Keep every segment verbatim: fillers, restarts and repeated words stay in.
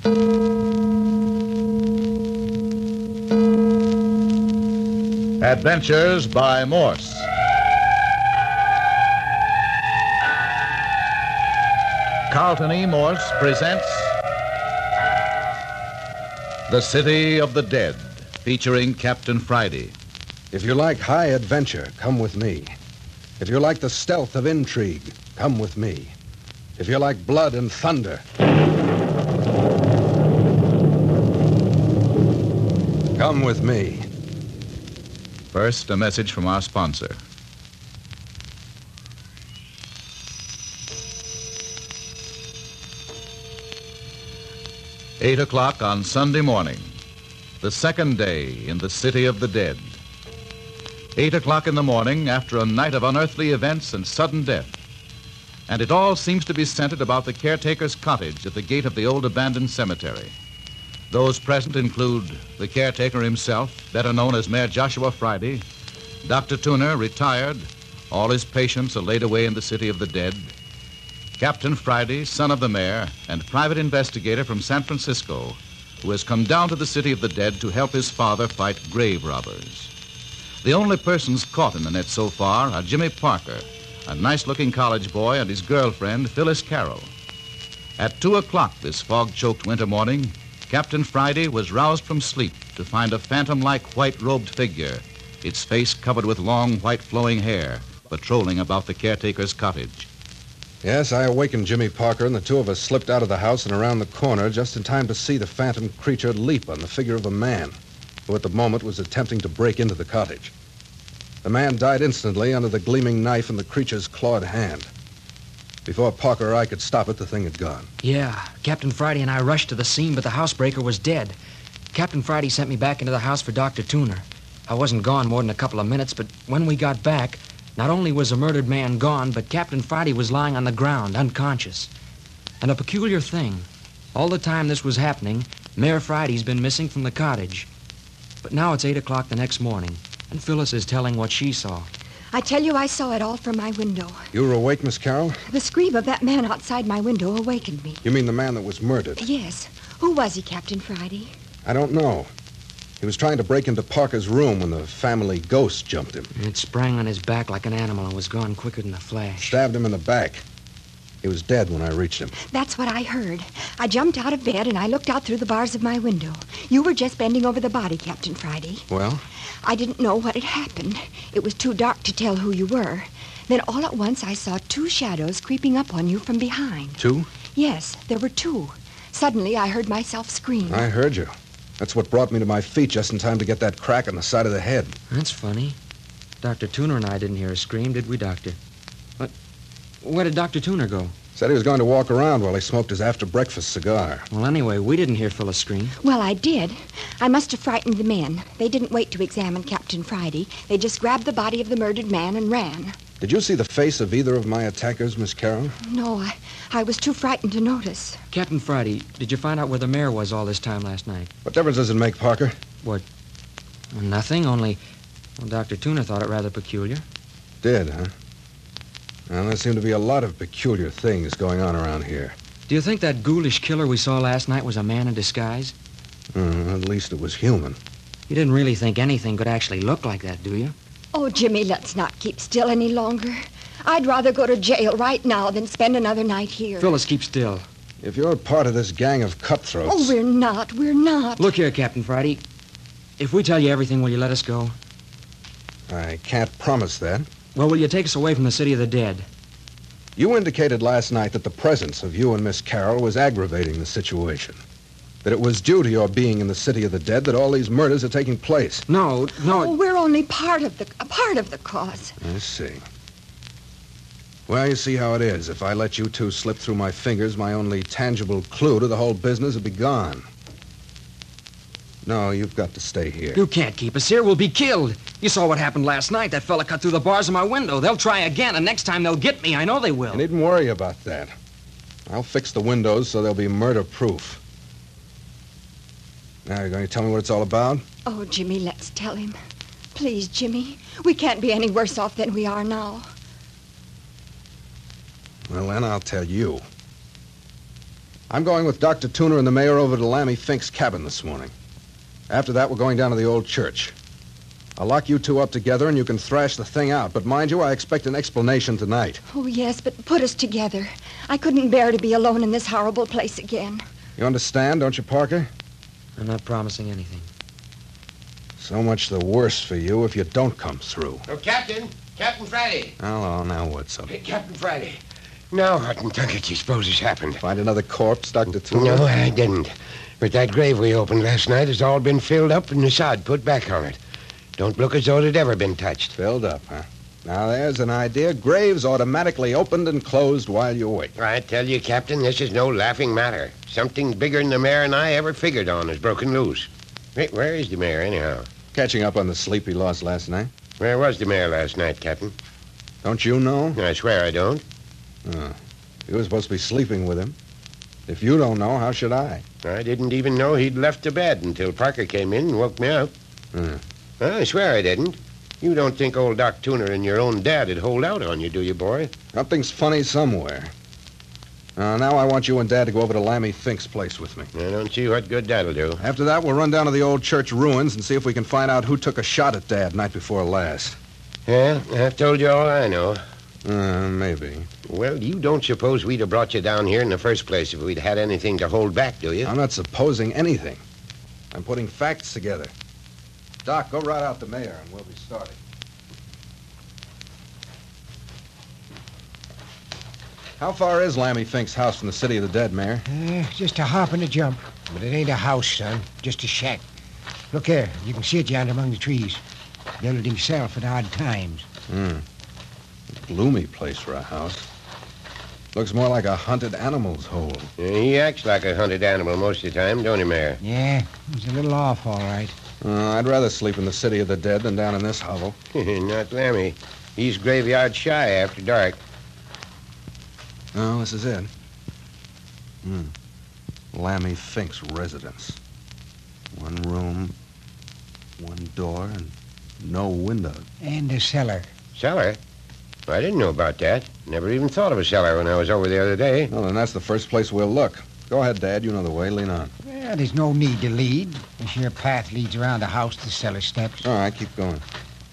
Adventures by Morse. Carlton E. Morse presents The City of the Dead, featuring Captain Friday. If you like high adventure, come with me. If you like the stealth of intrigue, come with me. If you like blood and thunder, come with me. First, a message from our sponsor. Eight o'clock on Sunday morning, the second day in the City of the Dead. Eight o'clock in the morning after a night of unearthly events and sudden death. And it all seems to be centered about the caretaker's cottage at the gate of the old abandoned cemetery. Those present include the caretaker himself, better known as Mayor Joshua Friday, Doctor Tuner, retired, all his patients are laid away in the City of the Dead, Captain Friday, son of the mayor, and private investigator from San Francisco, who has come down to the City of the Dead to help his father fight grave robbers. The only persons caught in the net so far are Jimmy Parker, a nice-looking college boy, and his girlfriend, Phyllis Carroll. At two o'clock this fog-choked winter morning, Captain Friday was roused from sleep to find a phantom-like white-robed figure, its face covered with long, white flowing hair, patrolling about the caretaker's cottage. Yes, I awakened Jimmy Parker, and the two of us slipped out of the house and around the corner just in time to see the phantom creature leap on the figure of a man, who at the moment was attempting to break into the cottage. The man died instantly under the gleaming knife in the creature's clawed hand. Before Parker or I could stop it, the thing had gone. Yeah, Captain Friday and I rushed to the scene, but the housebreaker was dead. Captain Friday sent me back into the house for Doctor Tuner. I wasn't gone more than a couple of minutes, but when we got back, not only was the murdered man gone, but Captain Friday was lying on the ground, unconscious. And a peculiar thing, all the time this was happening, Mayor Friday's been missing from the cottage. But now it's eight o'clock the next morning, and Phyllis is telling what she saw. I tell you, I saw it all from my window. You were awake, Miss Carroll? The scream of that man outside my window awakened me. You mean the man that was murdered? Yes. Who was he, Captain Friday? I don't know. He was trying to break into Parker's room when the family ghost jumped him. It sprang on his back like an animal and was gone quicker than a flash. Stabbed him in the back. He was dead when I reached him. That's what I heard. I jumped out of bed and I looked out through the bars of my window. You were just bending over the body, Captain Friday. Well? I didn't know what had happened. It was too dark to tell who you were. Then all at once I saw two shadows creeping up on you from behind. Two? Yes, there were two. Suddenly I heard myself scream. I heard you. That's what brought me to my feet just in time to get that crack on the side of the head. That's funny. Doctor Tuner and I didn't hear a scream, did we, Doctor? What? Where did Doctor Tuner go? Said he was going to walk around while he smoked his after-breakfast cigar. Well, anyway, we didn't hear Phyllis scream. Well, I did. I must have frightened the men. They didn't wait to examine Captain Friday. They just grabbed the body of the murdered man and ran. Did you see the face of either of my attackers, Miss Carroll? No, I, I was too frightened to notice. Captain Friday, did you find out where the mayor was all this time last night? What difference does it make, Parker? What? Well, nothing, only... Well, Doctor Tuner thought it rather peculiar. Did, huh? Well, there seem to be a lot of peculiar things going on around here. Do you think that ghoulish killer we saw last night was a man in disguise? Uh, at least it was human. You didn't really think anything could actually look like that, do you? Oh, Jimmy, let's not keep still any longer. I'd rather go to jail right now than spend another night here. Phyllis, keep still. If you're part of this gang of cutthroats... Oh, we're not. We're not. Look here, Captain Friday. If we tell you everything, will you let us go? I can't promise that. Well, will you take us away from the City of the Dead? You indicated last night that the presence of you and Miss Carroll was aggravating the situation. That it was due to your being in the City of the Dead that all these murders are taking place. No, no... Oh, we're only part of the a part of the cause. I see. Well, you see how it is. If I let you two slip through my fingers, my only tangible clue to the whole business would be gone. No, you've got to stay here. You can't keep us here. We'll be killed. You saw what happened last night. That fella cut through the bars of my window. They'll try again, and next time they'll get me. I know they will. You needn't worry about that. I'll fix the windows so they'll be murder-proof. Now, you're going to tell me what it's all about? Oh, Jimmy, let's tell him. Please, Jimmy. We can't be any worse off than we are now. Well, then I'll tell you. I'm going with Doctor Tuner and the mayor over to Lammy Fink's cabin this morning. After that, we're going down to the old church. I'll lock you two up together and you can thrash the thing out. But mind you, I expect an explanation tonight. Oh, yes, but put us together. I couldn't bear to be alone in this horrible place again. You understand, don't you, Parker? I'm not promising anything. So much the worse for you if you don't come through. Oh, Captain. Captain Friday. Hello, now what's up? Hey, Captain Friday. Now, what in Tucket you suppose has happened? Find another corpse, Doctor Tuner? No, I didn't. But that grave we opened last night has all been filled up and the sod put back on it. Don't look as though it had ever been touched. Filled up, huh? Now, there's an idea. Graves automatically opened and closed while you wait. I tell you, Captain, this is no laughing matter. Something bigger than the mayor and I ever figured on has broken loose. Wait, where is the mayor, anyhow? Catching up on the sleep he lost last night. Where was the mayor last night, Captain? Don't you know? I swear I don't. Oh. You were supposed to be sleeping with him. If you don't know, how should I? I didn't even know he'd left the bed until Parker came in and woke me up. Hmm. I swear I didn't. You don't think old Doc Tuner and your own dad would hold out on you, do you, boy? Something's funny somewhere. Uh, now I want you and Dad to go over to Lammy Fink's place with me. I don't see what good that'll do. After that, we'll run down to the old church ruins and see if we can find out who took a shot at Dad night before last. Yeah, I've told you all I know. Uh, maybe. Well, you don't suppose we'd have brought you down here in the first place if we'd had anything to hold back, do you? I'm not supposing anything. I'm putting facts together. Doc, go right out the mayor and we'll be starting. How far is Lammy Fink's house from the city of the dead, Mayor? Uh, just a hop and a jump. But it ain't a house, son. Just a shack. Look there. You can see it yonder among the trees. Built it himself at odd times. Hmm. Gloomy place for a house. Looks more like a hunted animal's hole. Yeah, he acts like a hunted animal most of the time, don't he, Mayor? Yeah, he's a little off, all right. Uh, I'd rather sleep in the city of the dead than down in this hovel. Not Lammy. He's graveyard shy after dark. Oh, this is it. Hmm. Lammy Fink's residence. One room, one door, and no window. And a cellar. Cellar? I didn't know about that. Never even thought of a cellar when I was over the other day. Well, then that's the first place we'll look. Go ahead, Dad. You know the way. Lean on. Well, there's no need to lead. This here path leads around the house to the cellar steps. All right, keep going.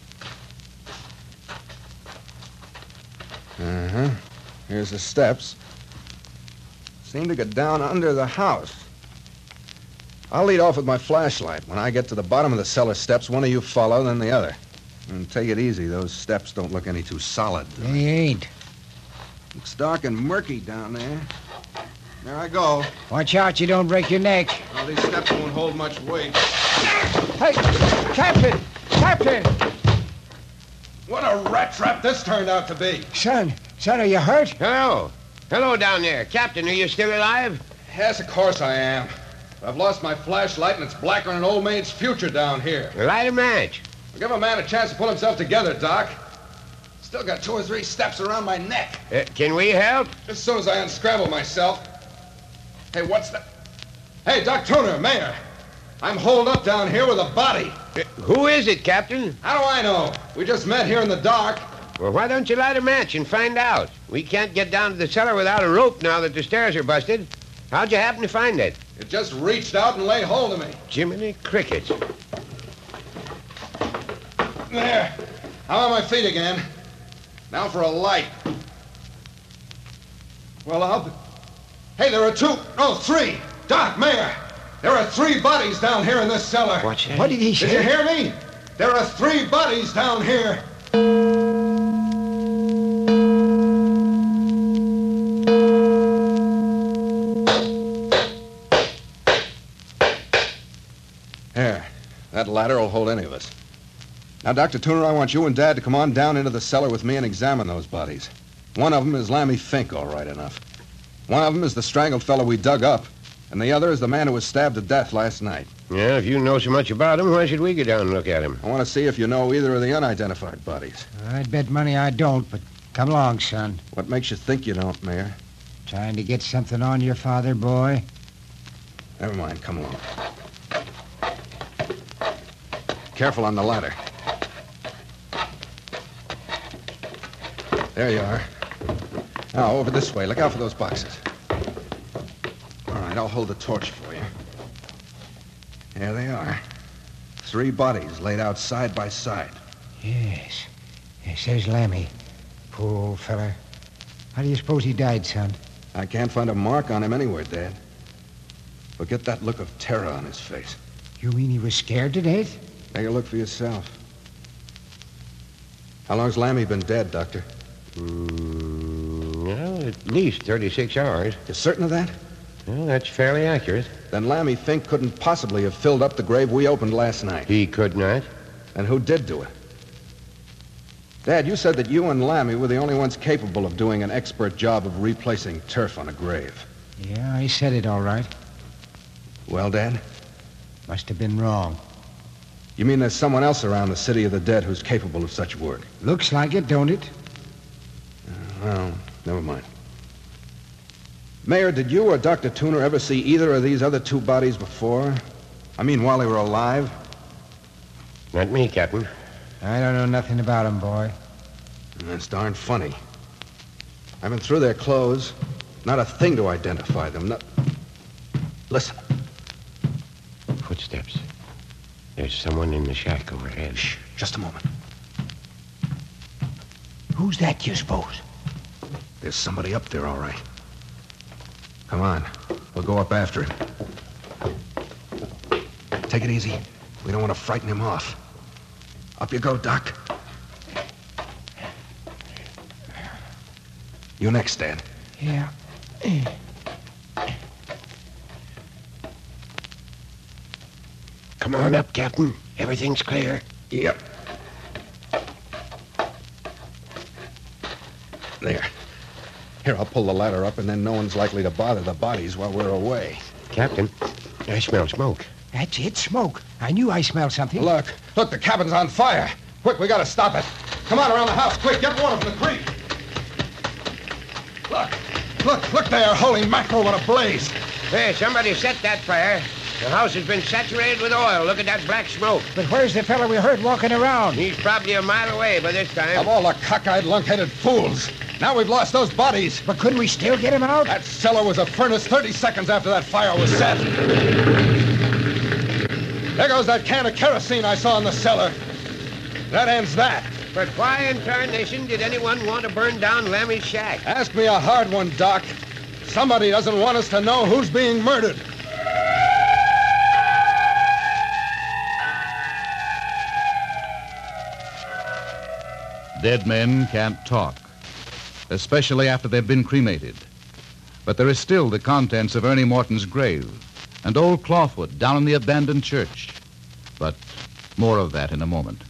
Uh-huh. Here's the steps. Seem to go down under the house. I'll lead off with my flashlight. When I get to the bottom of the cellar steps, one of you follow, then the other. And take it easy. Those steps don't look any too solid. They ain't. It's dark and murky down there. There I go. Watch out you don't break your neck. Well, these steps won't hold much weight. Hey, Captain! Captain! What a rat trap this turned out to be. Son, son, are you hurt? Hello. Hello down there. Captain, are you still alive? Yes, of course I am. I've lost my flashlight, and it's blacker than an old maid's future down here. Light a match. Give a man a chance to pull himself together, Doc. Still got two or three steps around my neck. Uh, can we help? As soon as I unscramble myself. Hey, what's that? Hey, Doc Tuner, Mayor. I'm holed up down here with a body. Uh, who is it, Captain? How do I know? We just met here in the dark. Well, why don't you light a match and find out? We can't get down to the cellar without a rope now that the stairs are busted. How'd you happen to find it? It just reached out and laid hold of me. Jiminy crickets. There. I'm on my feet again. Now for a light. Well, I'll... Be... Hey, there are two... No, three. Doc, Mayor. There are three bodies down here in this cellar. What's that? What did he say? Did you hear me? There are three bodies down here. There. That ladder will hold any of us. Now, Doctor Tuner, I want you and Dad to come on down into the cellar with me and examine those bodies. One of them is Lammy Fink, all right enough. One of them is the strangled fellow we dug up, and the other is the man who was stabbed to death last night. Yeah, if you know so much about him, why should we go down and look at him? I want to see if you know either of the unidentified bodies. I'd bet money I don't, but come along, son. What makes you think you don't, Mayor? Trying to get something on your father, boy? Never mind, come along. Careful on the ladder. There you are. Now, over this way. Look out for those boxes. All mind. I'll hold the torch for you. There they are. Three bodies laid out side by side. Yes. Yes, there's Lammy. Poor old fella. How do you suppose he died, son? I can't find a mark on him anywhere, Dad. But get that look of terror on his face. You mean he was scared to death? Take a look for yourself. How long's Lammy been dead, Doctor? Mm, well, at least thirty-six hours. You certain of that? Well, that's fairly accurate. Then Lammy Fink couldn't possibly have filled up the grave we opened last night. He could not. And who did do it? Dad, you said that you and Lammy were the only ones capable of doing an expert job of replacing turf on a grave. Yeah, I said it all right. Well, Dad? Must have been wrong. You mean there's someone else around the city of the dead who's capable of such work? Looks like it, don't it? Uh, well, never mind. Mayor, did you or Doctor Tuner ever see either of these other two bodies before? I mean, while they were alive? Not me, Captain. I don't know nothing about him, boy. That's darn funny. I've been through their clothes. Not a thing to identify them. Not... Listen. Footsteps. There's someone in the shack overhead. Shh, just a moment. Who's that, you suppose? There's somebody up there, all right. Come on. We'll go up after him. Take it easy. We don't want to frighten him off. Up you go, Doc. You next, Dad. Yeah. Come on up, Captain. Everything's clear. Yep. There. Here, I'll pull the ladder up, and then no one's likely to bother the bodies while we're away. Captain, I smell smoke. That's it, smoke. I knew I smelled something. Look. Look, the cabin's on fire. Quick, we gotta stop it. Come on around the house, quick. Get water from the creek. Look. Look, look there. Holy mackerel, what a blaze. Hey, somebody set that fire. The house has been saturated with oil. Look at that black smoke. But where's the fella we heard walking around? He's probably a mile away by this time. Of all the cockeyed, lunk-headed fools. Now we've lost those bodies. But couldn't we still get him out? That cellar was a furnace thirty seconds after that fire was set. There goes that can of kerosene I saw in the cellar. That ends that. But why in tarnation did anyone want to burn down Lammy's shack? Ask me a hard one, Doc. Somebody doesn't want us to know who's being murdered. Dead men can't talk, especially after they've been cremated. But there is still the contents of Ernie Morton's grave and old clothwood down in the abandoned church. But more of that in a moment.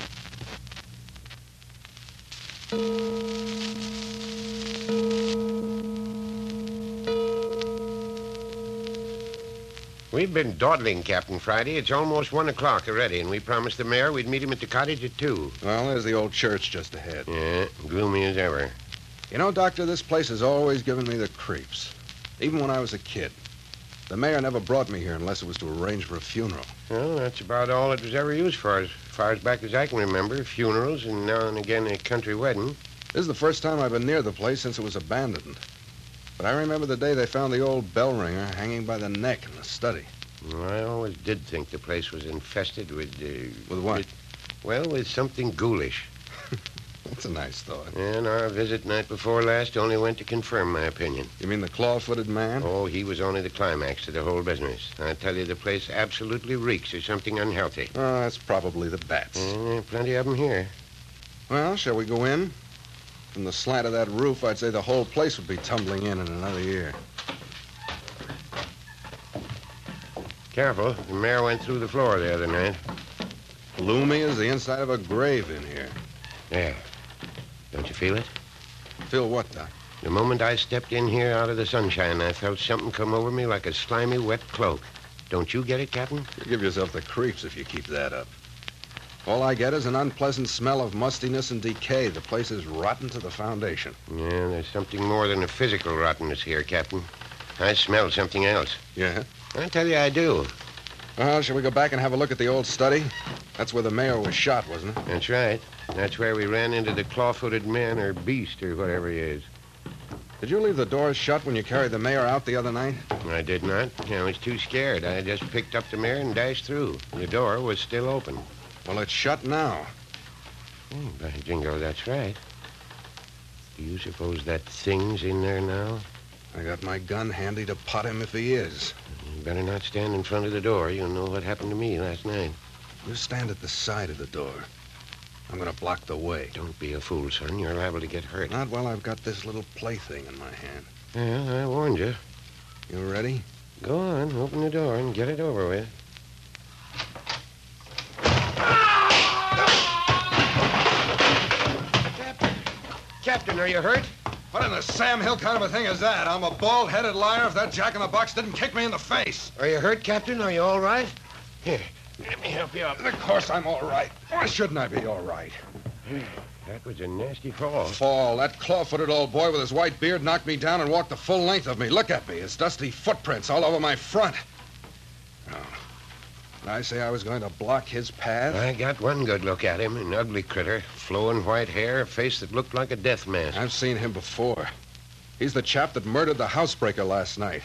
We've been dawdling, Captain Friday. It's almost one o'clock already, and we promised the mayor we'd meet him at the cottage at two. Well, there's the old church just ahead. Yeah, gloomy as ever. You know, Doctor, this place has always given me the creeps. Even when I was a kid. The mayor never brought me here unless it was to arrange for a funeral. Well, that's about all it was ever used for, as far as back as I can remember. Funerals and now and again a country wedding. This is the first time I've been near the place since it was abandoned. But I remember the day they found the old bell ringer hanging by the neck in the study. Well, I always did think the place was infested with... Uh, With what? With, well, with something ghoulish. That's a nice thought. And our visit night before last only went to confirm my opinion. You mean the claw-footed man? Oh, he was only the climax to the whole business. I tell you, the place absolutely reeks of something unhealthy. Oh, that's probably the bats. And there are plenty of them here. Well, shall we go in? From the slant of that roof, I'd say the whole place would be tumbling in in another year. Careful. The mayor went through the floor the other night. Gloomy as the inside of a grave in here. There. Don't you feel it? Feel what, Doc? The moment I stepped in here out of the sunshine, I felt something come over me like a slimy, wet cloak. Don't you get it, Captain? You give yourself the creeps if you keep that up. All I get is an unpleasant smell of mustiness and decay. The place is rotten to the foundation. Yeah, there's something more than a physical rottenness here, Captain. I smell something else. Yeah? I tell you, I do. Well, shall we go back and have a look at the old study? That's where the mayor was shot, wasn't it? That's right. That's where we ran into the claw-footed man or beast or whatever he is. Did you leave the doors shut when you carried the mayor out the other night? I did not. I was too scared. I just picked up the mare and dashed through. The door was still open. Well, it's shut now. Oh, by jingo, that's right. Do you suppose that thing's in there now? I got my gun handy to pot him if he is. You better not stand in front of the door. You'll know what happened to me last night. You stand at the side of the door. I'm going to block the way. Don't be a fool, son. You're liable to get hurt. Not while I've got this little plaything in my hand. Yeah, I warned you. You ready? Go on, open the door and get it over with. Captain! Captain, are you hurt? What in the Sam Hill kind of a thing is that? I'm a bald-headed liar if that jack-in-the-box didn't kick me in the face. Are you hurt, Captain? Are you all right? Here, let me help you up. Of course I'm all right. Why shouldn't I be all right? That was a nasty fall. Fall. That claw-footed old boy with his white beard knocked me down and walked the full length of me. Look at me. His dusty footprints all over my front. Oh. Did I say I was going to block his path? I got one good look at him, an ugly critter. Flowing white hair, a face that looked like a death mask. I've seen him before. He's the chap that murdered the housebreaker last night.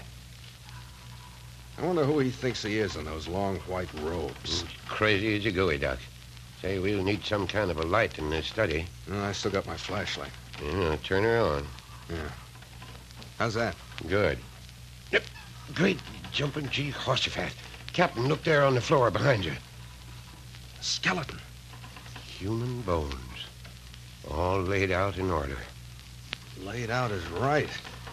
I wonder who he thinks he is in those long white robes. Crazy as a gooey duck. Say, we'll need some kind of a light in this study. Oh, I still got my flashlight. Yeah, turn her on. Yeah. How's that? Good. Yep. Great jumping Jehoshaphat. Captain, look there on the floor behind you. A skeleton. Human bones. All laid out in order. Laid out is right.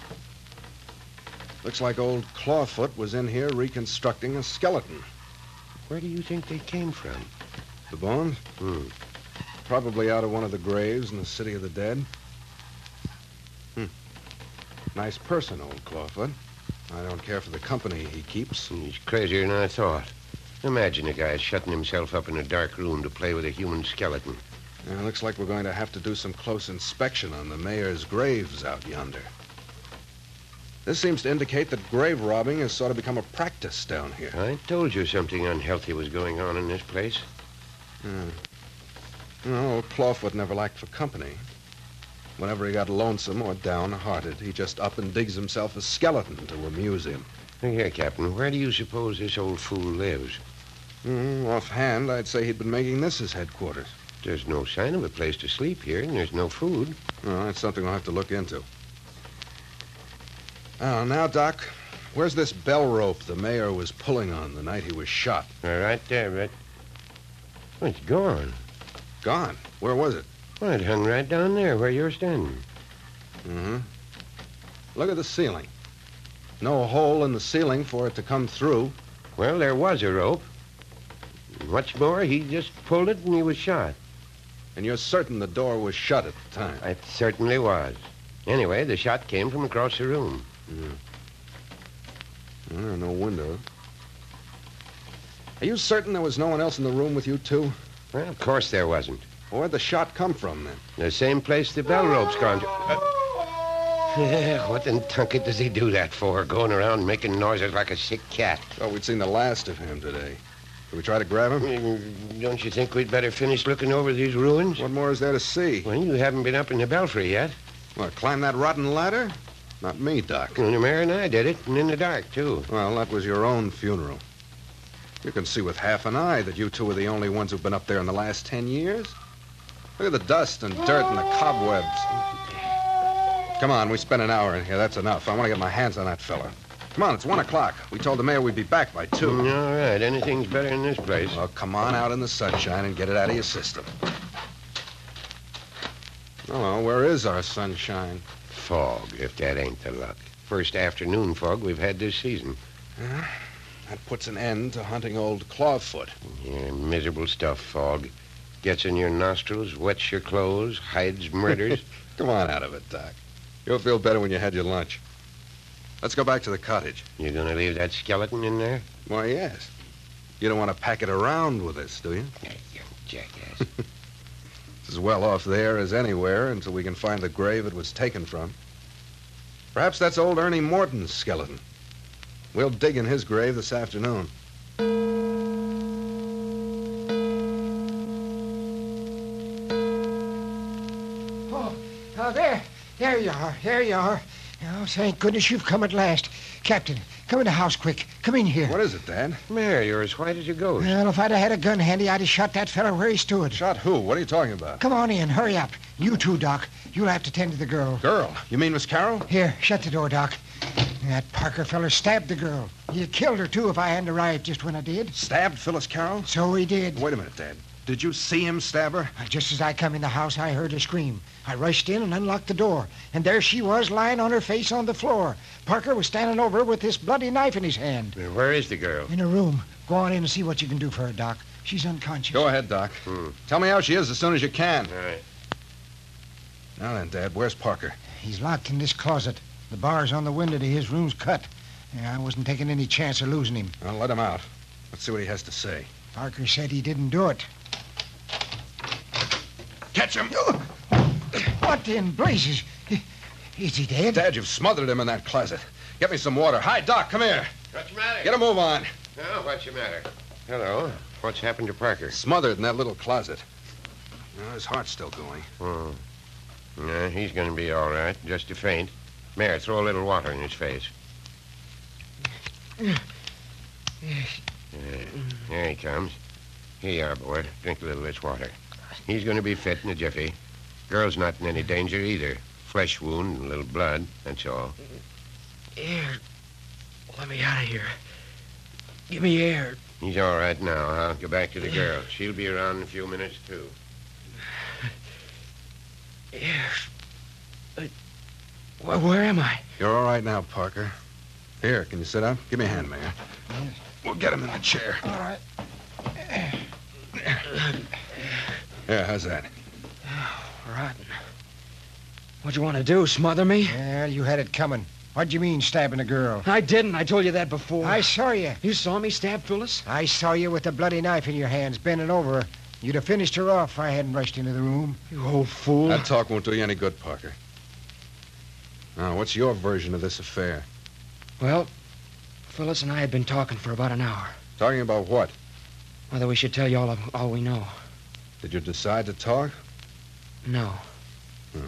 Looks like old Clawfoot was in here reconstructing a skeleton. Where do you think they came from? The bones? Hmm. Probably out of one of the graves in the City of the Dead. Hmm. Nice person, old Clawfoot. I don't care for the company he keeps. He's crazier than I thought. Imagine a guy shutting himself up in a dark room to play with a human skeleton. Yeah, looks like we're going to have to do some close inspection on the mayor's graves out yonder. This seems to indicate that grave robbing has sort of become a practice down here. I told you something unhealthy was going on in this place. Hmm. No, old Clawfoot never lacked for company. Whenever he got lonesome or downhearted, he just up and digs himself a skeleton to amuse him. Look here, Captain. Where do you suppose this old fool lives? Mm, offhand, I'd say he'd been making this his headquarters. There's no sign of a place to sleep here, and there's no food. Oh, that's something we'll have to look into. Oh, now, Doc, where's this bell rope the mayor was pulling on the night he was shot? Uh, right there, Red. Oh, it's gone. Gone. Where was it? Well, it hung right down there where you're standing. Mm-hmm. Look at the ceiling. No hole in the ceiling for it to come through. Well, there was a rope. What's more, he just pulled it and he was shot. And you're certain the door was shut at the time? It certainly was. Anyway, the shot came from across the room. Yeah. Well, no window. Are you certain there was no one else in the room with you, too? Well, of course there wasn't. Where'd the shot come from, then? The same place the bell rope's gone to. Uh, what in tunket does he do that for? Going around making noises like a sick cat. Oh, we'd seen the last of him today. Should we try to grab him? Mm, Don't you think we'd better finish looking over these ruins? What more is there to see? Well, you haven't been up in the belfry yet. What, climb that rotten ladder? Not me, Doc. Well, the mayor and I did it, and in the dark, too. Well, that was your own funeral. You can see with half an eye that you two are the only ones who've been up there in the last ten years. Look at the dust and dirt and the cobwebs. Come on, we spent an hour in here. That's enough. I want to get my hands on that fella. Come on, it's one o'clock. We told the mayor we'd be back by two. Mm, all right, anything's better in this place. Well, come on out in the sunshine and get it out of your system. Oh, where is our sunshine? Fog, if that ain't the luck. First afternoon fog we've had this season. Yeah, that puts an end to hunting old Clawfoot. Yeah, miserable stuff, fog. Gets in your nostrils, wets your clothes, hides murders. Come on out of it, Doc. You'll feel better when you had your lunch. Let's go back to the cottage. You gonna leave that skeleton in there? Why, yes. You don't want to pack it around with us, do you? Yeah, you jackass. It's as well off there as anywhere until we can find the grave it was taken from. Perhaps that's old Ernie Morton's skeleton. We'll dig in his grave this afternoon. Oh, oh, there. There you are. There you are. Oh, thank goodness you've come at last. Captain, come in the house quick. Come in here. What is it, Dad? Mayor, you're as white as a ghost. Well, if I'd have had a gun handy, I'd have shot that fellow where he stood. Shot who? What are you talking about? Come on in. Hurry up. You too, Doc. You'll have to tend to the girl. Girl? You mean Miss Carroll? Here, shut the door, Doc. That Parker feller stabbed the girl. He killed her, too, if I hadn't arrived just when I did. Stabbed Phyllis Carroll? So he did. Wait a minute, Dad. Did you see him stab her? Just as I come in the house, I heard her scream. I rushed in and unlocked the door. And there she was, lying on her face on the floor. Parker was standing over her with this bloody knife in his hand. Now, where is the girl? In her room. Go on in and see what you can do for her, Doc. She's unconscious. Go ahead, Doc. Hmm. Tell me how she is as soon as you can. All right. Now then, Dad, where's Parker? He's locked in this closet. The bars on the window to his room's cut. Yeah, I wasn't taking any chance of losing him. Well, let him out. Let's see what he has to say. Parker said he didn't do it. Catch him! What in blazes? Is he dead? Dad, you've smothered him in that closet. Get me some water. Hi, Doc, come here. What's the matter? Get a move on. Oh, what's the matter? Hello. What's happened to Parker? Smothered in that little closet. Well, his heart's still going. Hmm. Yeah, he's going to be all right. Just a faint. Mayor, throw a little water in his face. Yeah, there he comes. Here you are, boy. Drink a little of this water. He's going to be fit in a jiffy. Girl's not in any danger either. Flesh wound and a little blood, that's all. Air. Let me out of here. Give me air. He's all right now. I'll go back to the girl. She'll be around in a few minutes, too. Air. Uh, wh- where am I? You're all right now, Parker. Here, can you sit up? Give me a hand, Mayor. We'll get him in the chair. All right. Here, how's that? Rotten. What'd you want to do, smother me? Well, you had it coming. What'd you mean, stabbing a girl? I didn't. I told you that before. I saw you. You saw me stab Phyllis? I saw you with the bloody knife in your hands, bending over her. You'd have finished her off if I hadn't rushed into the room. You old fool. That talk won't do you any good, Parker. Now, what's your version of this affair? Well, Phyllis and I had been talking for about an hour. Talking about what? Whether we should tell you all of all we know. Did you decide to talk? No. Did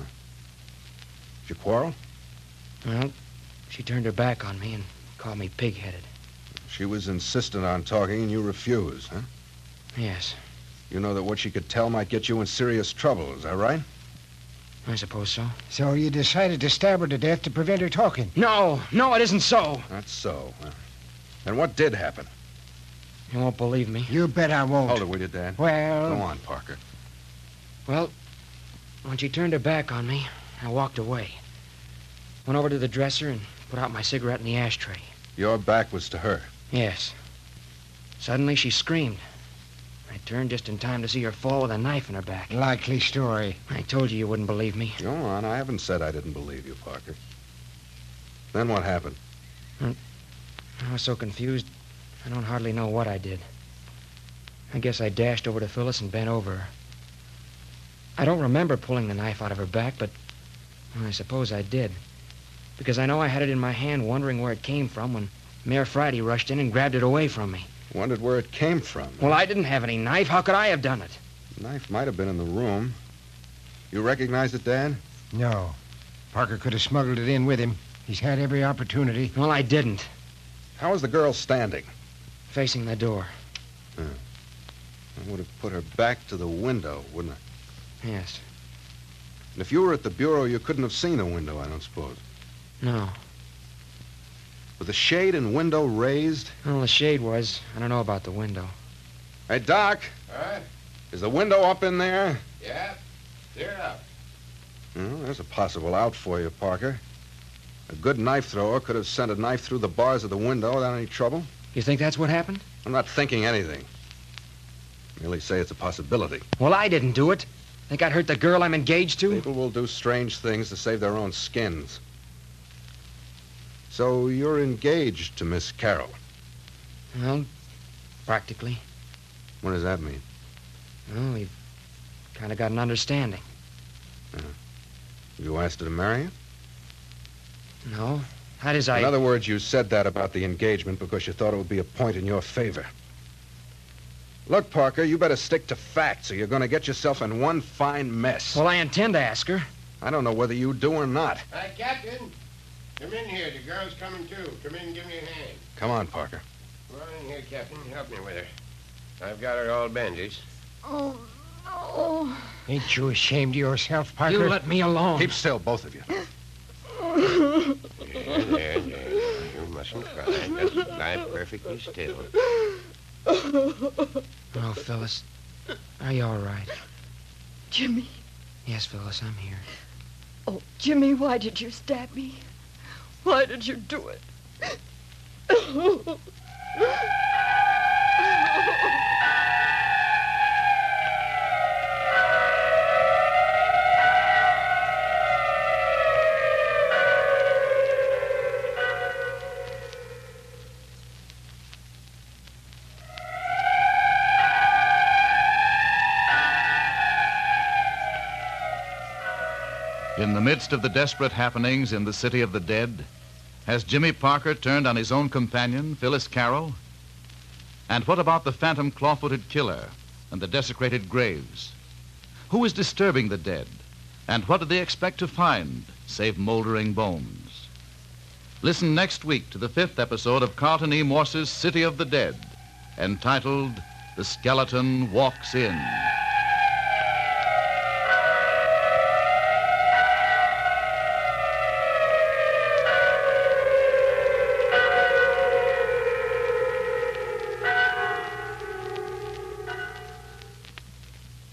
you quarrel? Well, she turned her back on me and called me pig-headed. She was insistent on talking and you refused, huh? Yes, You know that what she could tell might get you in serious trouble, is that right? I suppose so. So you decided to stab her to death to prevent her talking? No, no, it isn't so. That's so. Well, then what did happen? You won't believe me. You bet I won't. Hold it, will you, Dad? Well... Go on, Parker. Well, when she turned her back on me, I walked away. Went over to the dresser and put out my cigarette in the ashtray. Your back was to her. Yes. Suddenly she screamed. I turned just in time to see her fall with a knife in her back. Likely story. I told you you wouldn't believe me. Go on. I haven't said I didn't believe you, Parker. Then what happened? I was so confused, I don't hardly know what I did. I guess I dashed over to Phyllis and bent over her. I don't remember pulling the knife out of her back, but well, I suppose I did. Because I know I had it in my hand wondering where it came from when Mayor Friday rushed in and grabbed it away from me. Wondered where it came from. Well, I didn't have any knife. How could I have done it? The knife might have been in the room. You recognize it, Dad? No. Parker could have smuggled it in with him. He's had every opportunity. Well, I didn't. How was the girl standing? Facing the door. I would have put her back to the window, wouldn't I? Yes. And if you were at the bureau, you couldn't have seen the window, I don't suppose. No. With the shade and window raised? Well, the shade was. I don't know about the window. Hey, Doc, All right. is the window up in there? Yeah. Clear up. Well, there's a possible out for you, Parker. A good knife thrower could have sent a knife through the bars of the window without any trouble. You think that's what happened? I'm not thinking anything. Merely say it's a possibility. Well, I didn't do it. Think I'd hurt the girl I'm engaged to? People will do strange things to save their own skins. So you're engaged to Miss Carroll. Well, practically. What does that mean? Well, we've kind of got an understanding. You asked her to marry you? No. That is, I... In other words, you said that about the engagement because you thought it would be a point in your favor. Look, Parker, you better stick to facts or you're going to get yourself in one fine mess. Well, I intend to ask her. I don't know whether you do or not. Hi, Captain. Come in here. The girl's coming, too. Come in and give me a hand. Come on, Parker. Come on in here, Captain. Help me with her. I've got her all bandaged. Oh, no. Ain't you ashamed of yourself, Parker? You let me alone. Keep still, both of you. There, there, there. You mustn't cry. Just lie perfectly still. Oh, Phyllis, are you all right? Jimmy. Yes, Phyllis, I'm here. Oh, Jimmy, why did you stab me? Why did you do it? In the midst of the desperate happenings in the city of the dead, has Jimmy Parker turned on his own companion, Phyllis Carroll? And what about the phantom claw-footed killer and the desecrated graves? Who is disturbing the dead? And what do they expect to find, save moldering bones? Listen next week to the fifth episode of Carlton E. Morse's City of the Dead, entitled The Skeleton Walks In.